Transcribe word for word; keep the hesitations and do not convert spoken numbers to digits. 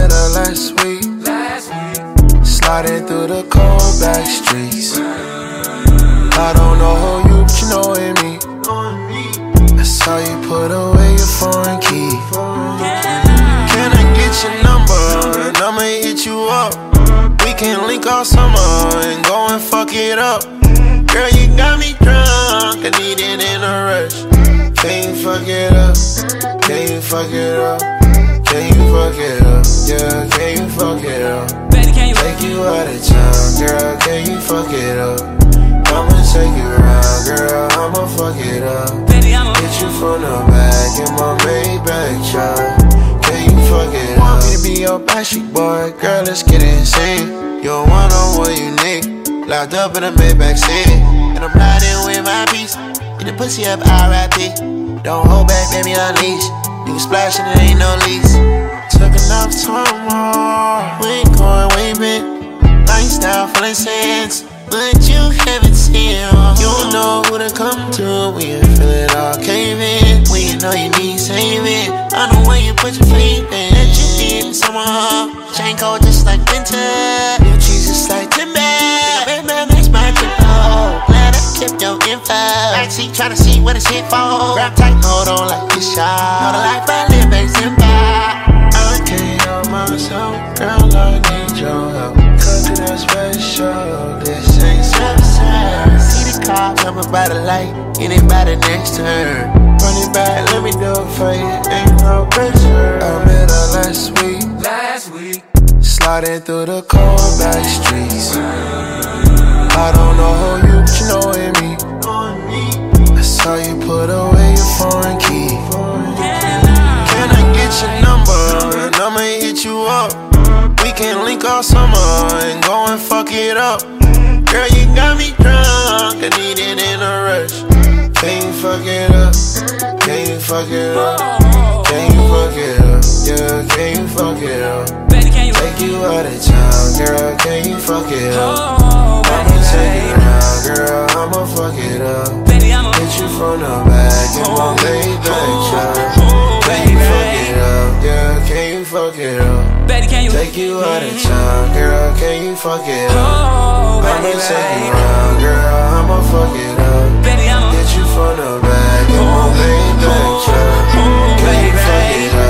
met her last week. Sliding through the cold back streets. I don't know who you, but you know it me. I saw you put away your foreign key. Can I get your number and I'ma hit you up? We can link all summer and go and fuck it up. Girl, you got me drunk, I need it in a rush. Can you fuck it up? Can you fuck it up? Can you fuck it up? Yeah, can you fuck it up? Baby, can you take you out of town, girl, can you fuck it up? I'ma take you around, girl, I'ma fuck it up. Baby, I'ma get you from the back in my Maybach truck. Can you fuck it up? Want me to be your backstreet boy, girl, let's get insane. You're one on what you need. Locked up in a Maybach seat, and I'm riding with my piece. Get the pussy up, R I P. Don't hold back, baby, unleash. You can splash and there ain't no lease. Took enough time, we ain't going way back. Lifestyle full of sense, but you haven't seen it. You don't know who to come to when you feel it all cave in. When you know you need saving, I know where you put your faith in. That you need someone, chain cold just like winter. New cheese just like timber. Makes my trip oh, glad I kept your info. Backseat tryna see what it's hit for. Grab tight, hold on like this shot. Know the life I live ain't simple. I can't help myself, girl, I need your help. Cause it ain't special, this ain't success. See the car coming by the light, get it by the next turn. Run it back, let me do it for you, ain't no pressure. I met her last week, last week. Sliding through the cold back streets. I don't know who you, but you know it me. I saw you put away your foreign key. Can I get your number and I'ma hit you up? We can link all summer and go and fuck it up. Girl, you got me drunk, I need it in a rush. Can you fuck it up? Can you fuck it up? Can you fuck it up? Yeah, can you fuck it up? Baby, can you take you out of town, girl, can you fuck it up? I'ma take you around, girl, I'ma fuck it up. Baby, I'ma get you from the back in my Maybach truck. Can you fuck it up? Yeah, can you fuck it up? Baby, can you take you out of town, girl, can you fuck it up? oh, I'ma take you around, girl, I'ma fuck it up. Baby, I'ma get you from the back in my Maybach truck. Can you fuck it up?